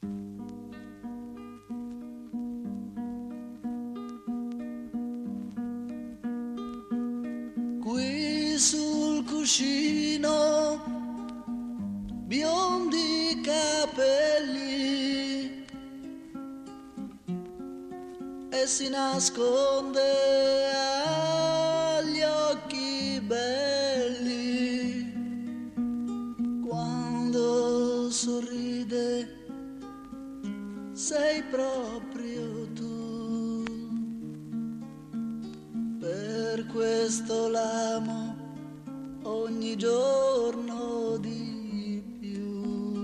Qui sul cuscino, biondi capelli, e si nasconde agli occhi belli. Quando sorride sei proprio tu, per questo l'amo ogni giorno di più.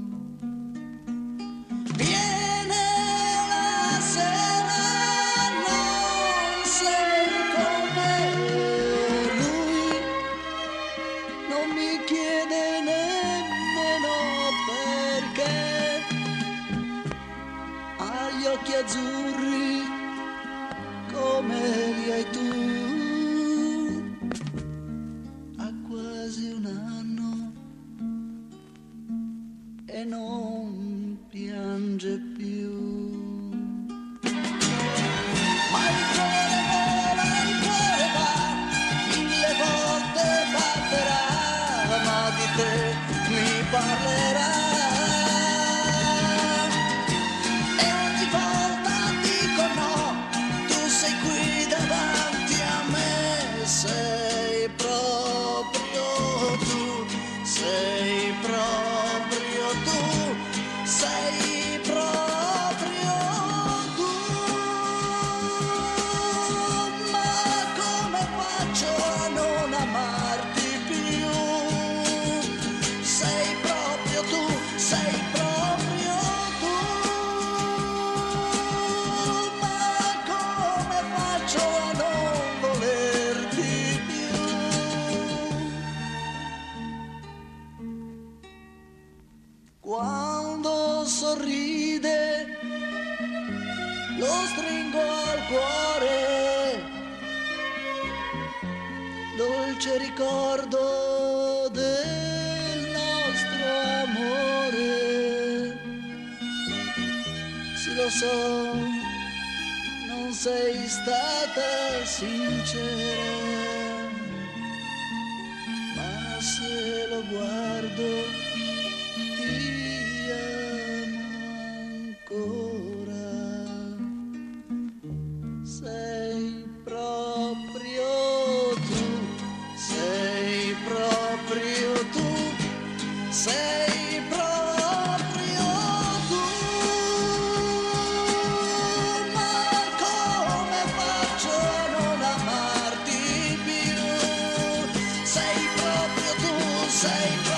Viene la sera, non sei con me, lui non mi chiede nemmeno perché, ha gli occhi azzurri come li hai tu. Ha quasi un anno e non piange più. Ma il cuore va, 1000 volte batterà, ma di te mi parlerà. E ogni volta dico no, tu sei qui davanti a me, sei proprio tu, sei proprio tu, sei proprio tu. Ma come faccio a non amarti più? Sei proprio tu, sei proprio tu. Ma come faccio a non volerti più? Quando sorride lo stringo al cuore, dolce ricordo del nostro amore. Sì, lo so, non sei stata sincera, ma se lo guardo ti amo ancora. Sei proprio tu, sei proprio tu, sei proprio tu. Ma come faccio a non amarti più? Sei proprio tu, sei proprio